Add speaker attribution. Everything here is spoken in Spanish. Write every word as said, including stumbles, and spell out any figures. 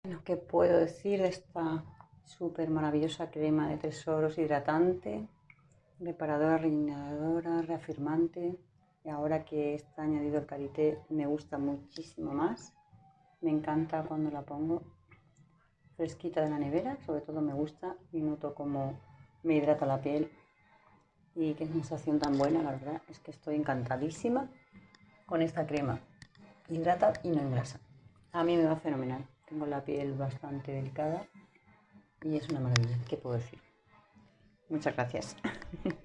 Speaker 1: Bueno, ¿qué puedo decir de esta súper maravillosa crema de tesoros hidratante, reparadora, regeneradora, reafirmante? Y ahora que está añadido el karité me gusta muchísimo más. Me encanta cuando la pongo fresquita de la nevera, sobre todo me gusta y noto como me hidrata la piel y qué sensación tan buena, la verdad es que estoy encantadísima con esta crema. Hidrata y no engrasa. A mí me va fenomenal. Tengo la piel bastante delicada y es una maravilla. ¿Qué puedo decir? Muchas gracias.